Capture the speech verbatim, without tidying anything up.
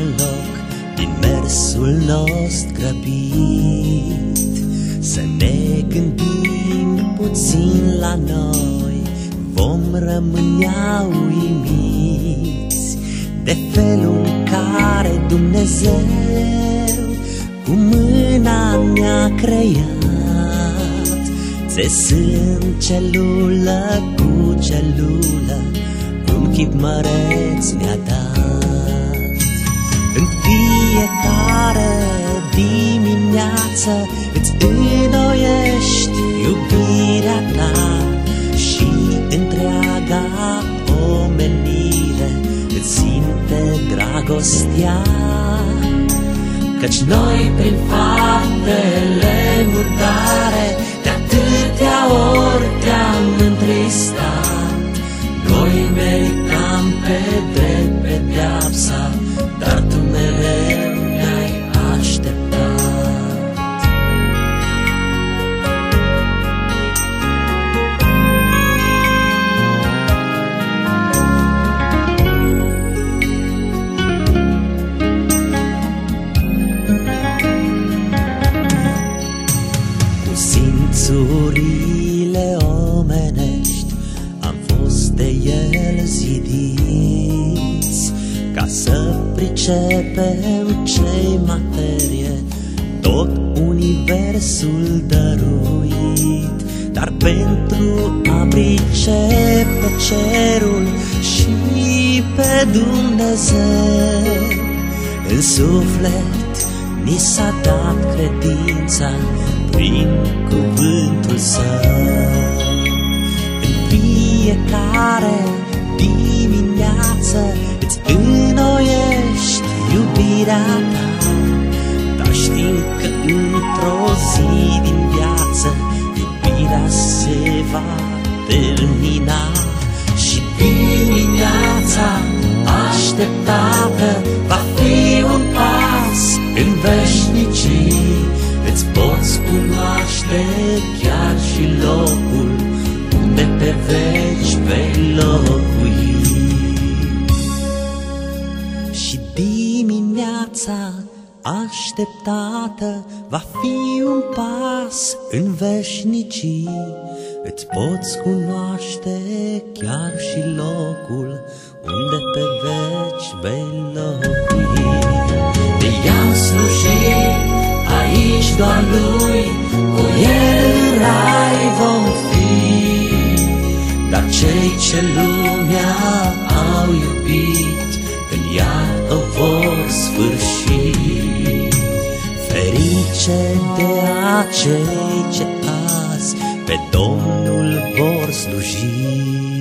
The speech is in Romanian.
deloc din mersul nostru grăbit. Să ne gândim puțin la noi, vom rămâne uimiți de felul în care Dumnezeu cu mâna ne-a creat, țesând celulă cu celulă, un chip măreț ne-a dat. În fiecare dimineață îți înnoiești iubirea ta și întreaga omenire îți simte dragostea. Căci noi prin faptele murdare de atâtea ori te-am întristat. Noi meritam pe drept pedeapsa, dar tu mereu ne-ai așteptat. Cu simțurile omenești am fost de el zidiți, ca să pricepem ce-i materie, tot universul dăruit. Dar pentru a pricepe cerul și pe Dumnezeu, în suflet ni s-a dat credința prin cuvântul Său. În fiecare dimineață îți înnoiești iubirea ta, dar știm că într-o zi din viață iubirea se va termina. Și dimineața așteptată va fi un pas în veșnicii. Îți poți cunoaște chiar și locul unde pe veci vei locui. Și dimineața așteptată va fi un pas în veșnicii. Îți poți cunoaște chiar și locul unde pe veci vei locui. De i-am slujit aici doar Lui, cu El în rai vom fi. Dar cei ce lumea au iubit, în ea o vor sfârși. Ferice de acei ce azi pe Domnul vor sluji.